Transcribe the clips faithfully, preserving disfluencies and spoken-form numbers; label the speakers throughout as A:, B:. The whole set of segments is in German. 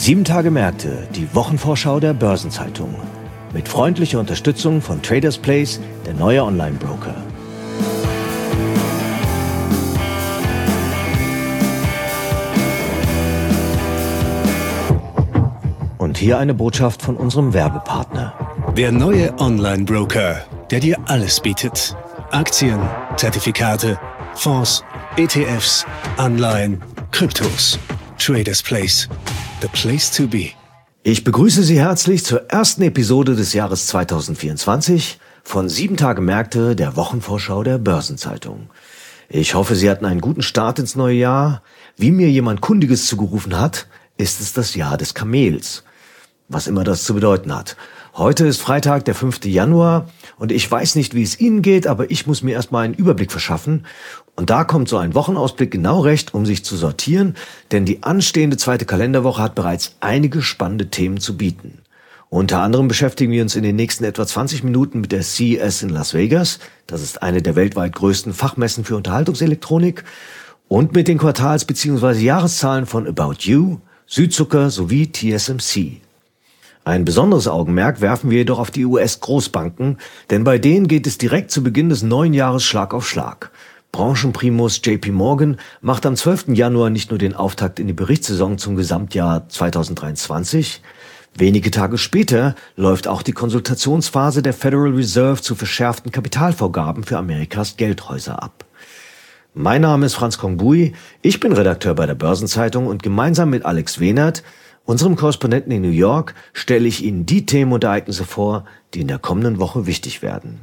A: Sieben Tage Märkte, die Wochenvorschau der Börsenzeitung. Mit freundlicher Unterstützung von Traders Place, der neue Online-Broker. Und hier eine Botschaft von unserem Werbepartner.
B: Der neue Online-Broker, der dir alles bietet. Aktien, Zertifikate, Fonds, E T Fs, Anleihen, Kryptos. Traders Place. The place to be.
A: Ich begrüße Sie herzlich zur ersten Episode des Jahres zweitausendvierundzwanzig von Sieben Tage Märkte, der Wochenvorschau der Börsenzeitung. Ich hoffe, Sie hatten einen guten Start ins neue Jahr. Wie mir jemand Kundiges zugerufen hat, ist es das Jahr des Kamels. Was immer das zu bedeuten hat. Heute ist Freitag, der fünfte Januar und ich weiß nicht, wie es Ihnen geht, aber ich muss mir erstmal einen Überblick verschaffen. Und da kommt so ein Wochenausblick genau recht, um sich zu sortieren, denn die anstehende zweite Kalenderwoche hat bereits einige spannende Themen zu bieten. Unter anderem beschäftigen wir uns in den nächsten etwa zwanzig Minuten mit der C E S in Las Vegas. Das ist eine der weltweit größten Fachmessen für Unterhaltungselektronik. Und mit den Quartals- bzw. Jahreszahlen von About You, Südzucker sowie T S M C. Ein besonderes Augenmerk werfen wir jedoch auf die U S-Großbanken, denn bei denen geht es direkt zu Beginn des neuen Jahres Schlag auf Schlag. Branchenprimus J P Morgan macht am zwölften Januar nicht nur den Auftakt in die Berichtssaison zum Gesamtjahr zweitausenddreiundzwanzig, wenige Tage später läuft auch die Konsultationsphase der Federal Reserve zu verschärften Kapitalvorgaben für Amerikas Geldhäuser ab. Mein Name ist Franz Kongbui, ich bin Redakteur bei der Börsenzeitung und gemeinsam mit Alex Wehnert, unserem Korrespondenten in New York, stelle ich Ihnen die Themen und Ereignisse vor, die in der kommenden Woche wichtig werden.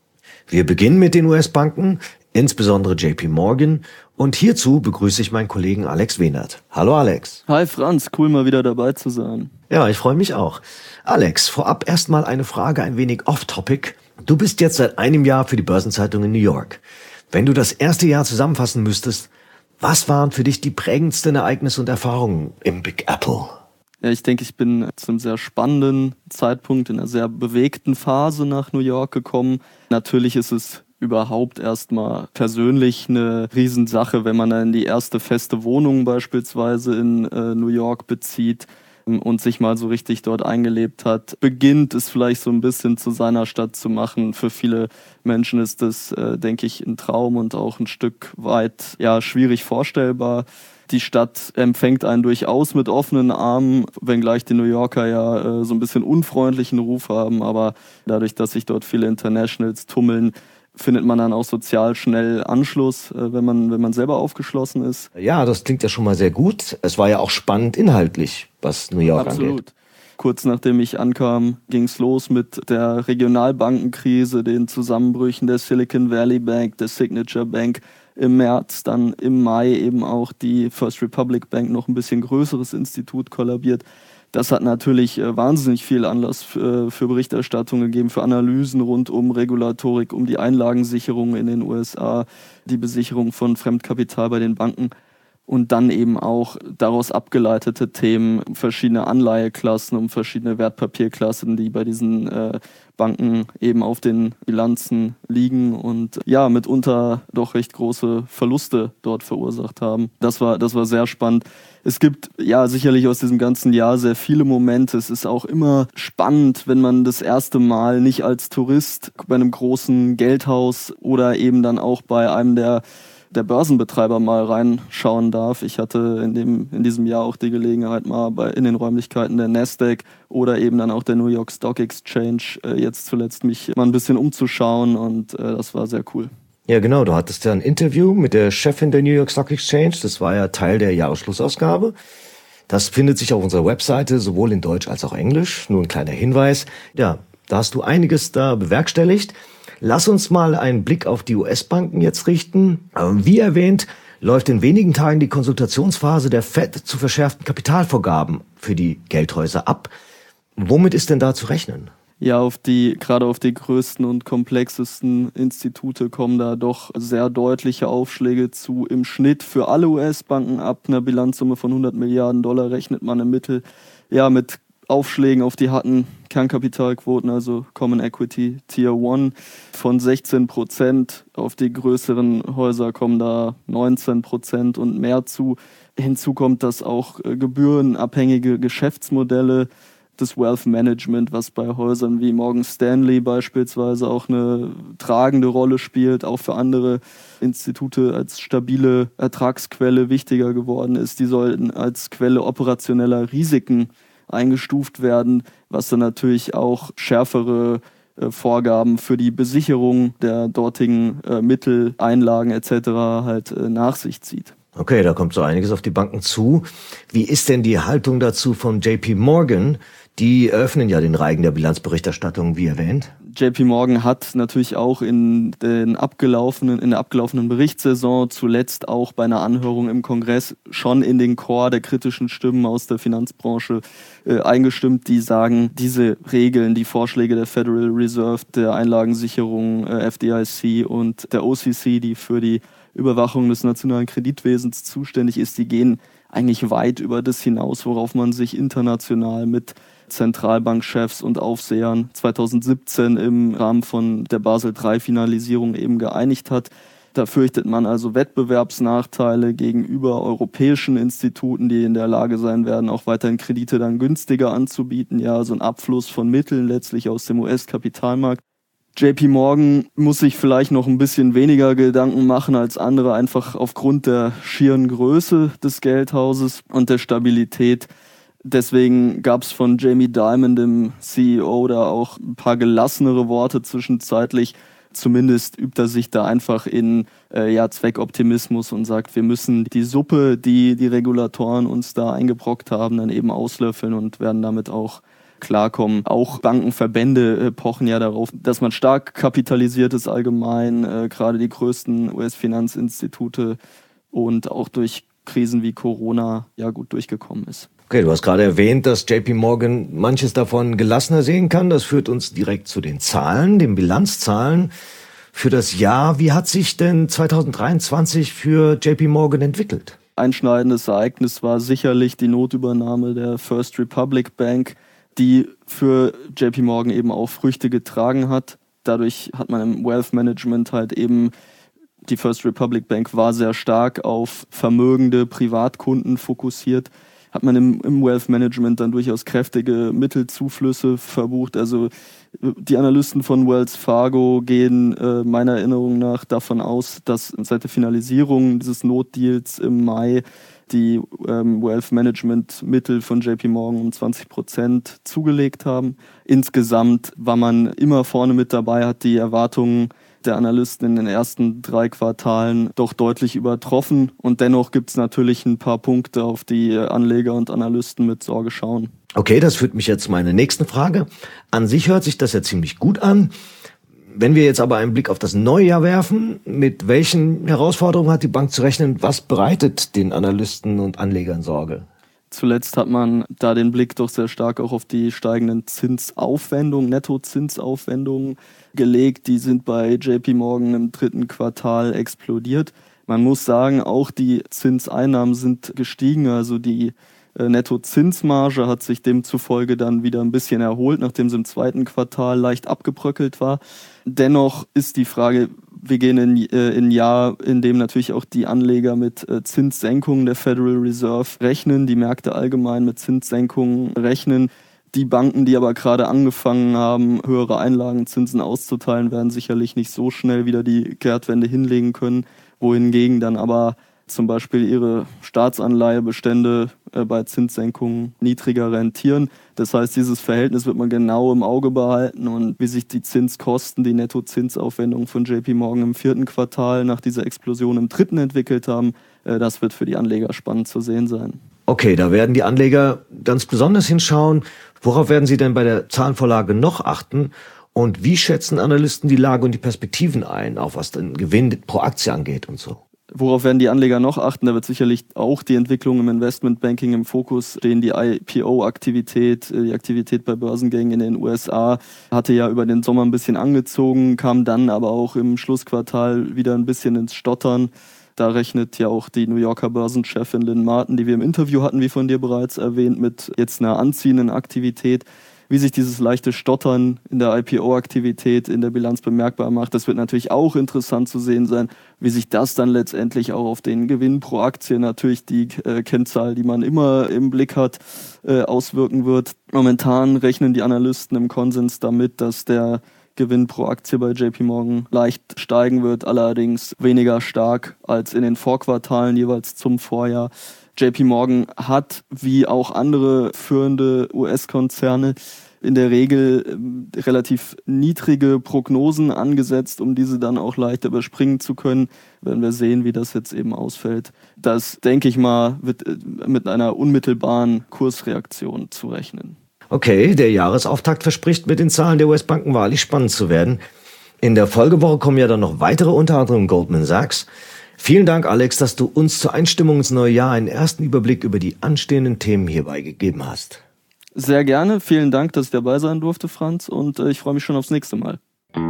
A: Wir beginnen mit den U S-Banken, insbesondere J P Morgan, und hierzu begrüße ich meinen Kollegen Alex Wehnert. Hallo Alex.
C: Hi Franz, cool mal wieder dabei zu sein.
A: Ja, ich freue mich auch. Alex, vorab erstmal eine Frage ein wenig off-topic. Du bist jetzt seit einem Jahr für die Börsenzeitung in New York. Wenn du das erste Jahr zusammenfassen müsstest, was waren für dich die prägendsten Ereignisse und Erfahrungen im Big Apple?
C: Ja, ich denke, ich bin zu einem sehr spannenden Zeitpunkt in einer sehr bewegten Phase nach New York gekommen. Natürlich ist es überhaupt erstmal persönlich eine Riesensache, wenn man dann die erste feste Wohnung beispielsweise in äh, New York bezieht und sich mal so richtig dort eingelebt hat, beginnt es vielleicht so ein bisschen zu seiner Stadt zu machen. Für viele Menschen ist das, äh, denke ich, ein Traum und auch ein Stück weit ja schwierig vorstellbar. Die Stadt empfängt einen durchaus mit offenen Armen, wenngleich die New Yorker ja äh, so ein bisschen unfreundlichen Ruf haben. Aber dadurch, dass sich dort viele Internationals tummeln, findet man dann auch sozial schnell Anschluss, äh, wenn man wenn man selber aufgeschlossen ist.
A: Ja, das klingt ja schon mal sehr gut. Es war ja auch spannend inhaltlich, was New York
C: Absolut.
A: angeht.
C: Kurz nachdem ich ankam, ging es los mit der Regionalbankenkrise, den Zusammenbrüchen der Silicon Valley Bank, der Signature Bank im März, dann im Mai eben auch die First Republic Bank, noch ein bisschen größeres Institut, kollabiert. Das hat natürlich äh, wahnsinnig viel Anlass für, für Berichterstattung gegeben, für Analysen rund um Regulatorik, um die Einlagensicherung in den U S A, die Besicherung von Fremdkapital bei den Banken. Und dann eben auch daraus abgeleitete Themen, verschiedene Anleiheklassen, um verschiedene Wertpapierklassen, die bei diesen äh, Banken eben auf den Bilanzen liegen und ja, mitunter doch recht große Verluste dort verursacht haben. Das war, das war sehr spannend. Es gibt ja sicherlich aus diesem ganzen Jahr sehr viele Momente. Es ist auch immer spannend, wenn man das erste Mal nicht als Tourist bei einem großen Geldhaus oder eben dann auch bei einem der der Börsenbetreiber mal reinschauen darf. Ich hatte in dem in diesem Jahr auch die Gelegenheit, mal bei, in den Räumlichkeiten der Nasdaq oder eben dann auch der New York Stock Exchange äh, jetzt zuletzt mich mal ein bisschen umzuschauen und äh, das war sehr cool.
A: Ja genau, du hattest ja ein Interview mit der Chefin der New York Stock Exchange, das war ja Teil der Jahresschlussausgabe. Das findet sich auf unserer Webseite, sowohl in Deutsch als auch Englisch. Nur ein kleiner Hinweis, ja, da hast du einiges da bewerkstelligt. Lass uns mal einen Blick auf die U S-Banken jetzt richten. Wie erwähnt, läuft in wenigen Tagen die Konsultationsphase der Fed zu verschärften Kapitalvorgaben für die Geldhäuser ab. Womit ist denn da zu rechnen?
C: Ja, auf die, gerade auf die größten und komplexesten Institute kommen da doch sehr deutliche Aufschläge zu. Im Schnitt für alle U S-Banken ab einer Bilanzsumme von hundert Milliarden Dollar rechnet man im Mittel ja mit Aufschlägen auf die harten Kernkapitalquoten, also Common Equity Tier eins von sechzehn Prozent. Auf die größeren Häuser kommen da neunzehn Prozent und mehr zu. Hinzu kommt, dass auch gebührenabhängige Geschäftsmodelle des Wealth Management, was bei Häusern wie Morgan Stanley beispielsweise auch eine tragende Rolle spielt, auch für andere Institute als stabile Ertragsquelle wichtiger geworden ist. Die sollten als Quelle operationeller Risiken eingestuft werden, was dann natürlich auch schärfere äh, Vorgaben für die Besicherung der dortigen äh, Mittel, Einlagen et cetera halt äh, nach sich zieht.
A: Okay, da kommt so einiges auf die Banken zu. Wie ist denn die Haltung dazu von J P Morgan? Die eröffnen ja den Reigen der Bilanzberichterstattung, wie erwähnt.
C: J P Morgan hat natürlich auch in den abgelaufenen, in der abgelaufenen Berichtssaison, zuletzt auch bei einer Anhörung im Kongress, schon in den Chor der kritischen Stimmen aus der Finanzbranche äh, eingestimmt, die sagen, diese Regeln, die Vorschläge der Federal Reserve, der Einlagensicherung, äh, F D I C und der O C C, die für die Überwachung des nationalen Kreditwesens zuständig ist, die gehen eigentlich weit über das hinaus, worauf man sich international mit Zentralbankchefs und Aufsehern zweitausendsiebzehn im Rahmen von der Basel drei Finalisierung eben geeinigt hat. Da fürchtet man also Wettbewerbsnachteile gegenüber europäischen Instituten, die in der Lage sein werden, auch weiterhin Kredite dann günstiger anzubieten. Ja, so ein Abfluss von Mitteln letztlich aus dem U S-Kapitalmarkt. J P Morgan muss sich vielleicht noch ein bisschen weniger Gedanken machen als andere, einfach aufgrund der schieren Größe des Geldhauses und der Stabilität. Deswegen gab es von Jamie Dimon, dem C E O, da auch ein paar gelassenere Worte zwischenzeitlich. Zumindest übt er sich da einfach in äh, ja, Zweckoptimismus und sagt, wir müssen die Suppe, die die Regulatoren uns da eingebrockt haben, dann eben auslöffeln und werden damit auch klarkommen. Auch Bankenverbände äh, pochen ja darauf, dass man stark kapitalisiert ist allgemein, äh, gerade die größten U S-Finanzinstitute und auch durch Krisen wie Corona ja gut durchgekommen ist.
A: Okay, du hast gerade erwähnt, dass J P Morgan manches davon gelassener sehen kann. Das führt uns direkt zu den Zahlen, den Bilanzzahlen für das Jahr. Wie hat sich denn zweitausenddreiundzwanzig für J P Morgan entwickelt?
C: Einschneidendes Ereignis war sicherlich die Notübernahme der First Republic Bank, die für J P Morgan eben auch Früchte getragen hat. Dadurch hat man im Wealth Management halt eben, die First Republic Bank war sehr stark auf vermögende Privatkunden fokussiert, hat man im, im Wealth Management dann durchaus kräftige Mittelzuflüsse verbucht. Also die Analysten von Wells Fargo gehen äh, meiner Erinnerung nach davon aus, dass seit der Finalisierung dieses Notdeals im Mai die ähm, Wealth Management Mittel von J P Morgan um zwanzig Prozent zugelegt haben. Insgesamt war man immer vorne mit dabei, hat die Erwartungen der Analysten in den ersten drei Quartalen doch deutlich übertroffen. Und dennoch gibt es natürlich ein paar Punkte, auf die Anleger und Analysten mit Sorge schauen.
A: Okay, das führt mich jetzt zu meiner nächsten Frage. An sich hört sich das ja ziemlich gut an. Wenn wir jetzt aber einen Blick auf das neue Jahr werfen, mit welchen Herausforderungen hat die Bank zu rechnen? Was bereitet den Analysten und Anlegern Sorge?
C: Zuletzt hat man da den Blick doch sehr stark auch auf die steigenden Zinsaufwendungen, Nettozinsaufwendungen gelegt. Die sind bei J P Morgan im dritten Quartal explodiert. Man muss sagen, auch die Zinseinnahmen sind gestiegen, also die äh, Nettozinsmarge hat sich demzufolge dann wieder ein bisschen erholt, nachdem sie im zweiten Quartal leicht abgebröckelt war. Dennoch ist die Frage, wir gehen in, äh, in ein Jahr, in dem natürlich auch die Anleger mit äh, Zinssenkungen der Federal Reserve rechnen, die Märkte allgemein mit Zinssenkungen rechnen. Die Banken, die aber gerade angefangen haben, höhere Einlagenzinsen auszuteilen, werden sicherlich nicht so schnell wieder die Kehrtwende hinlegen können, wohingegen dann aber zum Beispiel ihre Staatsanleihebestände äh, bei Zinssenkungen niedriger rentieren. Das heißt, dieses Verhältnis wird man genau im Auge behalten und wie sich die Zinskosten, die Nettozinsaufwendungen von J P Morgan im vierten Quartal nach dieser Explosion im dritten entwickelt haben, äh, das wird für die Anleger spannend zu sehen sein.
A: Okay, da werden die Anleger ganz besonders hinschauen. Worauf werden sie denn bei der Zahlenvorlage noch achten? Und wie schätzen Analysten die Lage und die Perspektiven ein, auch was den Gewinn pro Aktie angeht und so?
C: Worauf werden die Anleger noch achten? Da wird sicherlich auch die Entwicklung im Investmentbanking im Fokus stehen. Die I P O-Aktivität, die Aktivität bei Börsengängen in den U S A hatte ja über den Sommer ein bisschen angezogen, kam dann aber auch im Schlussquartal wieder ein bisschen ins Stottern. Da rechnet ja auch die New Yorker Börsenchefin Lynn Martin, die wir im Interview hatten, wie von dir bereits erwähnt, mit jetzt einer anziehenden Aktivität. Wie sich dieses leichte Stottern in der I P O-Aktivität in der Bilanz bemerkbar macht, das wird natürlich auch interessant zu sehen sein, wie sich das dann letztendlich auch auf den Gewinn pro Aktie, natürlich die äh, Kennzahl, die man immer im Blick hat, äh, auswirken wird. Momentan rechnen die Analysten im Konsens damit, dass der Gewinn pro Aktie bei J P Morgan leicht steigen wird, allerdings weniger stark als in den Vorquartalen jeweils zum Vorjahr. J P Morgan hat, wie auch andere führende U S-Konzerne, in der Regel äh, relativ niedrige Prognosen angesetzt, um diese dann auch leicht überspringen zu können. Werden wir sehen, wie das jetzt eben ausfällt. Das, denke ich mal, wird äh, mit einer unmittelbaren Kursreaktion zu rechnen.
A: Okay, der Jahresauftakt verspricht mit den Zahlen der U S-Banken wahrlich spannend zu werden. In der Folgewoche kommen ja dann noch weitere, unter anderem Goldman Sachs. Vielen Dank, Alex, dass du uns zur Einstimmung ins neue Jahr einen ersten Überblick über die anstehenden Themen hierbei gegeben hast.
C: Sehr gerne. Vielen Dank, dass ich dabei sein durfte, Franz. Und äh, ich freue mich schon aufs nächste Mal.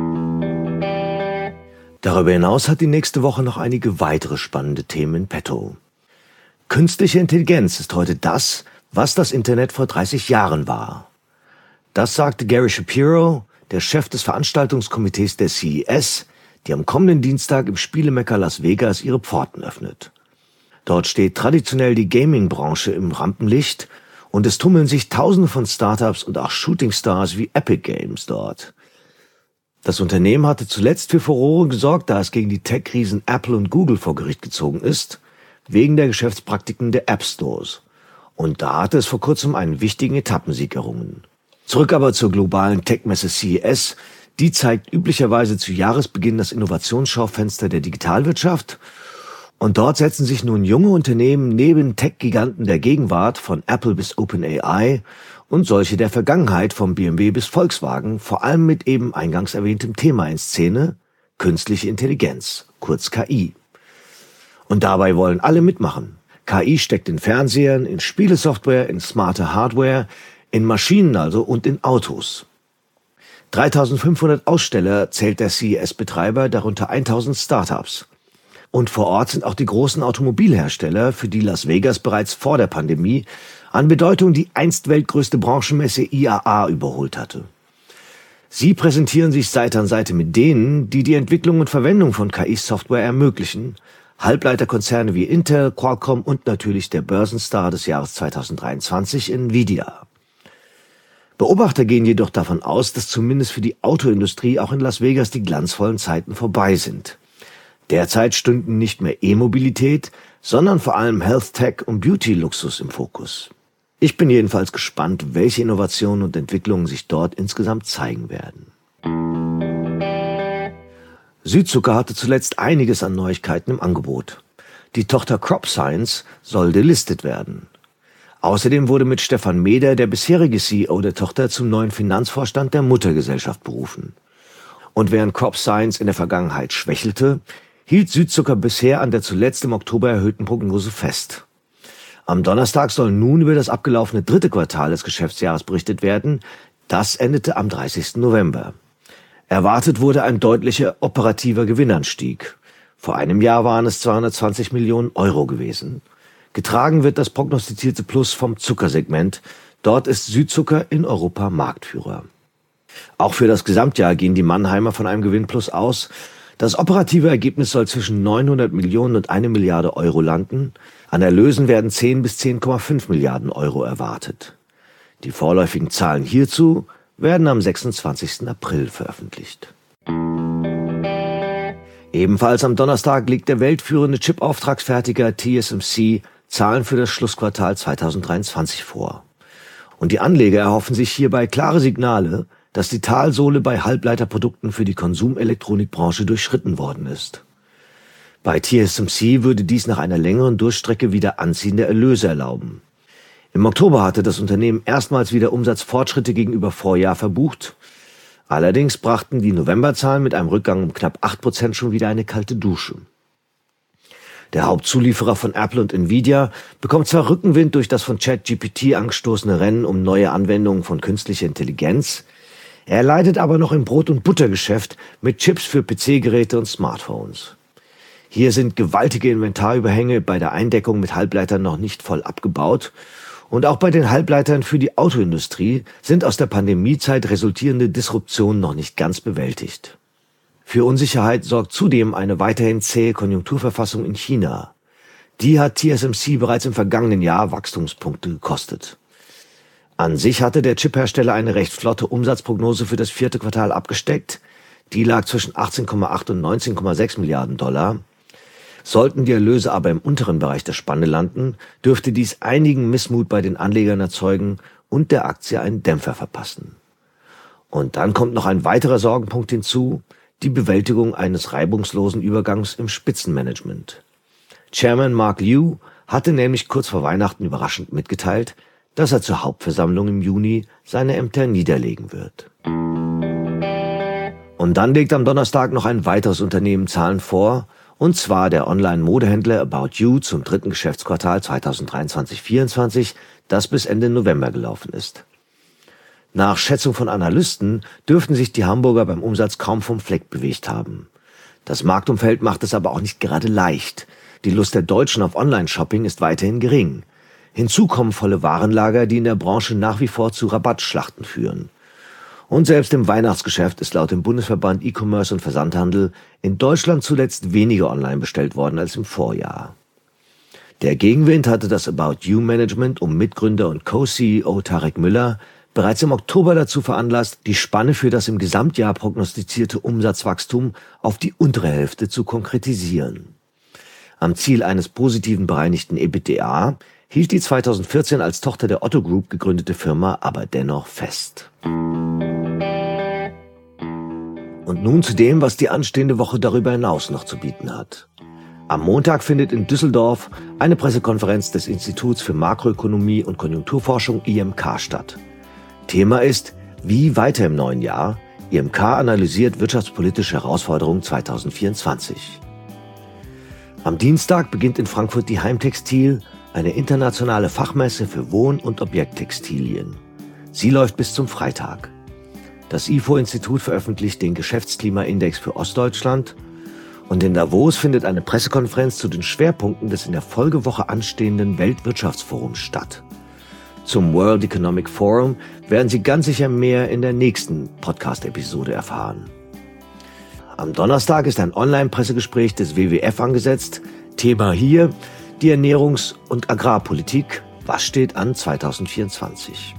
A: Darüber hinaus hat die nächste Woche noch einige weitere spannende Themen in petto. Künstliche Intelligenz ist heute das, was das Internet vor dreißig Jahren war. Das sagte Gary Shapiro, der Chef des Veranstaltungskomitees der C E S, die am kommenden Dienstag im Spielemekka Las Vegas ihre Pforten öffnet. Dort steht traditionell die Gaming-Branche im Rampenlicht und es tummeln sich Tausende von Startups und auch Shooting-Stars wie Epic Games dort. Das Unternehmen hatte zuletzt für Furore gesorgt, da es gegen die Tech-Riesen Apple und Google vor Gericht gezogen ist, wegen der Geschäftspraktiken der App Stores. Und da hatte es vor kurzem einen wichtigen Etappensieg errungen. Zurück aber zur globalen Tech-Messe C E S. Die zeigt üblicherweise zu Jahresbeginn das Innovationsschaufenster der Digitalwirtschaft. Und dort setzen sich nun junge Unternehmen neben Tech-Giganten der Gegenwart von Apple bis OpenAI und solche der Vergangenheit von B M W bis Volkswagen vor allem mit eben eingangs erwähntem Thema in Szene, künstliche Intelligenz, kurz K I. Und dabei wollen alle mitmachen. K I steckt in Fernsehern, in Spielesoftware, in smarte Hardware, in Maschinen also und in Autos. dreitausendfünfhundert Aussteller zählt der C E S-Betreiber, darunter tausend Startups. Und vor Ort sind auch die großen Automobilhersteller, für die Las Vegas bereits vor der Pandemie an Bedeutung die einst weltgrößte Branchenmesse I A A überholt hatte. Sie präsentieren sich Seite an Seite mit denen, die die Entwicklung und Verwendung von K I-Software ermöglichen, Halbleiterkonzerne wie Intel, Qualcomm und natürlich der Börsenstar des Jahres zweitausenddreiundzwanzig, Nvidia. Beobachter gehen jedoch davon aus, dass zumindest für die Autoindustrie auch in Las Vegas die glanzvollen Zeiten vorbei sind. Derzeit stünden nicht mehr E-Mobilität, sondern vor allem Health Tech und Beauty-Luxus im Fokus. Ich bin jedenfalls gespannt, welche Innovationen und Entwicklungen sich dort insgesamt zeigen werden. Südzucker hatte zuletzt einiges an Neuigkeiten im Angebot. Die Tochter Crop Science soll delistet werden. Außerdem wurde mit Stefan Meder der bisherige C E O der Tochter zum neuen Finanzvorstand der Muttergesellschaft berufen. Und während Crop Science in der Vergangenheit schwächelte, hielt Südzucker bisher an der zuletzt im Oktober erhöhten Prognose fest. Am Donnerstag soll nun über das abgelaufene dritte Quartal des Geschäftsjahres berichtet werden. Das endete am dreißigsten November. Erwartet wurde ein deutlicher operativer Gewinnanstieg. Vor einem Jahr waren es zweihundertzwanzig Millionen Euro gewesen. Getragen wird das prognostizierte Plus vom Zuckersegment. Dort ist Südzucker in Europa Marktführer. Auch für das Gesamtjahr gehen die Mannheimer von einem Gewinnplus aus. Das operative Ergebnis soll zwischen neunhundert Millionen und eine Milliarde Euro landen. An Erlösen werden zehn bis zehn Komma fünf Milliarden Euro erwartet. Die vorläufigen Zahlen hierzu werden am sechsundzwanzigsten April veröffentlicht. Ebenfalls am Donnerstag legt der weltführende Chip-Auftragsfertiger T S M C Zahlen für das Schlussquartal zweitausenddreiundzwanzig vor. Und die Anleger erhoffen sich hierbei klare Signale, dass die Talsohle bei Halbleiterprodukten für die Konsumelektronikbranche durchschritten worden ist. Bei T S M C würde dies nach einer längeren Durchstrecke wieder anziehende Erlöse erlauben. Im Oktober hatte das Unternehmen erstmals wieder Umsatzfortschritte gegenüber Vorjahr verbucht. Allerdings brachten die Novemberzahlen mit einem Rückgang um knapp acht Prozent schon wieder eine kalte Dusche. Der Hauptzulieferer von Apple und Nvidia bekommt zwar Rückenwind durch das von ChatGPT angestoßene Rennen um neue Anwendungen von künstlicher Intelligenz, er leidet aber noch im Brot- und Buttergeschäft mit Chips für P C-Geräte und Smartphones. Hier sind gewaltige Inventarüberhänge bei der Eindeckung mit Halbleitern noch nicht voll abgebaut. Und auch bei den Halbleitern für die Autoindustrie sind aus der Pandemiezeit resultierende Disruptionen noch nicht ganz bewältigt. Für Unsicherheit sorgt zudem eine weiterhin zähe Konjunkturverfassung in China. Die hat T S M C bereits im vergangenen Jahr Wachstumspunkte gekostet. An sich hatte der Chiphersteller eine recht flotte Umsatzprognose für das vierte Quartal abgesteckt. Die lag zwischen achtzehn Komma acht und neunzehn Komma sechs Milliarden Dollar. Sollten die Erlöse aber im unteren Bereich der Spanne landen, dürfte dies einigen Missmut bei den Anlegern erzeugen und der Aktie einen Dämpfer verpassen. Und dann kommt noch ein weiterer Sorgenpunkt hinzu, die Bewältigung eines reibungslosen Übergangs im Spitzenmanagement. Chairman Mark Liu hatte nämlich kurz vor Weihnachten überraschend mitgeteilt, dass er zur Hauptversammlung im Juni seine Ämter niederlegen wird. Und dann legt am Donnerstag noch ein weiteres Unternehmen Zahlen vor, und zwar der Online-Modehändler About You zum dritten Geschäftsquartal zweitausenddreiundzwanzig vierundzwanzig, das bis Ende November gelaufen ist. Nach Schätzung von Analysten dürften sich die Hamburger beim Umsatz kaum vom Fleck bewegt haben. Das Marktumfeld macht es aber auch nicht gerade leicht. Die Lust der Deutschen auf Online-Shopping ist weiterhin gering. Hinzu kommen volle Warenlager, die in der Branche nach wie vor zu Rabattschlachten führen. Und selbst im Weihnachtsgeschäft ist laut dem Bundesverband E-Commerce und Versandhandel in Deutschland zuletzt weniger online bestellt worden als im Vorjahr. Der Gegenwind hatte das About You Management um Mitgründer und Co-C E O Tarek Müller bereits im Oktober dazu veranlasst, die Spanne für das im Gesamtjahr prognostizierte Umsatzwachstum auf die untere Hälfte zu konkretisieren. Am Ziel eines positiven bereinigten EBITDA hielt die zweitausendvierzehn als Tochter der Otto Group gegründete Firma aber dennoch fest. Und nun zu dem, was die anstehende Woche darüber hinaus noch zu bieten hat. Am Montag findet in Düsseldorf eine Pressekonferenz des Instituts für Makroökonomie und Konjunkturforschung I M K statt. Thema ist, wie weiter im neuen Jahr. I M K analysiert wirtschaftspolitische Herausforderungen zweitausendvierundzwanzig. Am Dienstag beginnt in Frankfurt die Heimtextil, eine internationale Fachmesse für Wohn- und Objekttextilien. Sie läuft bis zum Freitag. Das I F O-Institut veröffentlicht den Geschäftsklimaindex für Ostdeutschland und in Davos findet eine Pressekonferenz zu den Schwerpunkten des in der Folgewoche anstehenden Weltwirtschaftsforums statt. Zum World Economic Forum werden Sie ganz sicher mehr in der nächsten Podcast-Episode erfahren. Am Donnerstag ist ein Online-Pressegespräch des W W F angesetzt. Thema hier die Ernährungs- und Agrarpolitik. Was steht an zweitausendvierundzwanzig?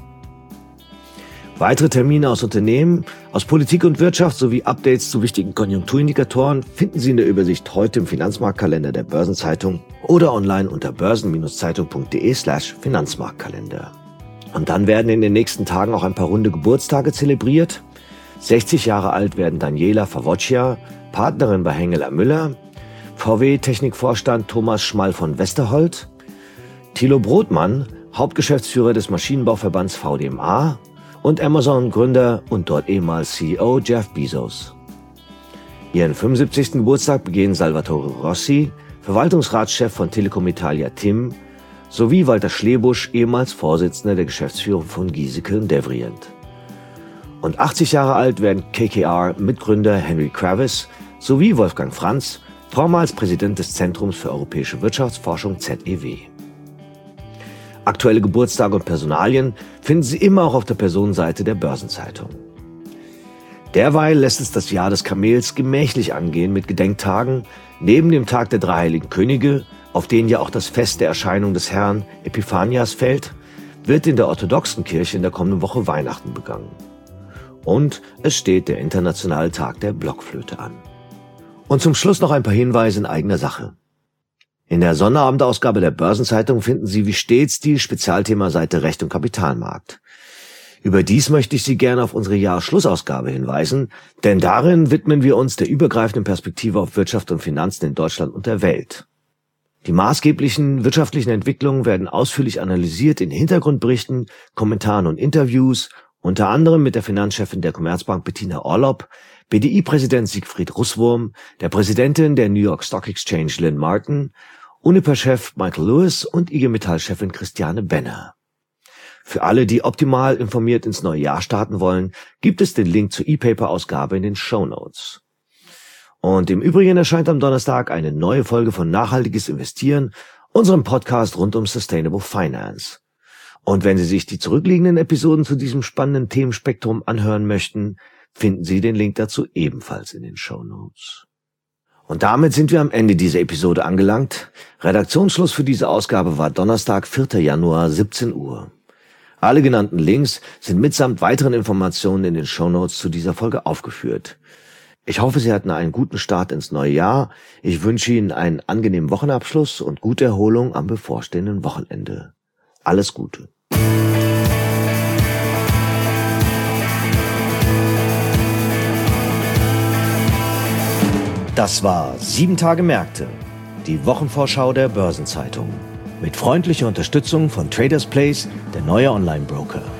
A: Weitere Termine aus Unternehmen, aus Politik und Wirtschaft sowie Updates zu wichtigen Konjunkturindikatoren finden Sie in der Übersicht heute im Finanzmarktkalender der Börsenzeitung oder online unter börsen-zeitung.de slash Finanzmarktkalender. Und dann werden in den nächsten Tagen auch ein paar runde Geburtstage zelebriert. sechzig Jahre alt werden Daniela Favoccia, Partnerin bei Hengeler Müller, V W-Technikvorstand Thomas Schmall von Westerholt, Thilo Brodmann, Hauptgeschäftsführer des Maschinenbauverbands V D M A und Amazon-Gründer und dort ehemals C E O Jeff Bezos. Ihren fünfundsiebzigsten Geburtstag begehen Salvatore Rossi, Verwaltungsratschef von Telekom Italia Tim, sowie Walter Schlebusch, ehemals Vorsitzender der Geschäftsführung von Giesecke und Devrient. Und achtzig Jahre alt werden K K R-Mitgründer Henry Kravis sowie Wolfgang Franz, vormals Präsident des Zentrums für europäische Wirtschaftsforschung Z E W. Aktuelle Geburtstage und Personalien finden Sie immer auch auf der Personenseite der Börsenzeitung. Derweil lässt es das Jahr des Kamels gemächlich angehen mit Gedenktagen, neben dem Tag der drei heiligen Könige, auf den ja auch das Fest der Erscheinung des Herrn Epiphanias fällt, wird in der orthodoxen Kirche in der kommenden Woche Weihnachten begangen. Und es steht der internationale Tag der Blockflöte an. Und zum Schluss noch ein paar Hinweise in eigener Sache. In der Sonnerabendausgabe der Börsenzeitung finden Sie wie stets die Spezialthemaseite Recht und Kapitalmarkt. Überdies möchte ich Sie gerne auf unsere Jahresschlussausgabe hinweisen, denn darin widmen wir uns der übergreifenden Perspektive auf Wirtschaft und Finanzen in Deutschland und der Welt. Die maßgeblichen wirtschaftlichen Entwicklungen werden ausführlich analysiert in Hintergrundberichten, Kommentaren und Interviews, unter anderem mit der Finanzchefin der Commerzbank Bettina Orlopp, B D I-Präsident Siegfried Russwurm, der Präsidentin der New York Stock Exchange Lynn Martin, Uniper-Chef Michael Lewis und I G Metall-Chefin Christiane Benner. Für alle, die optimal informiert ins neue Jahr starten wollen, gibt es den Link zur E-Paper-Ausgabe in den Shownotes. Und im Übrigen erscheint am Donnerstag eine neue Folge von Nachhaltiges Investieren, unserem Podcast rund um Sustainable Finance. Und wenn Sie sich die zurückliegenden Episoden zu diesem spannenden Themenspektrum anhören möchten, finden Sie den Link dazu ebenfalls in den Shownotes. Und damit sind wir am Ende dieser Episode angelangt. Redaktionsschluss für diese Ausgabe war Donnerstag, vierter Januar, siebzehn Uhr. Alle genannten Links sind mitsamt weiteren Informationen in den Shownotes zu dieser Folge aufgeführt. Ich hoffe, Sie hatten einen guten Start ins neue Jahr. Ich wünsche Ihnen einen angenehmen Wochenabschluss und gute Erholung am bevorstehenden Wochenende. Alles Gute. Das war sieben Tage Märkte, die Wochenvorschau der Börsenzeitung. Mit freundlicher Unterstützung von Traders Place, der neue Online-Broker.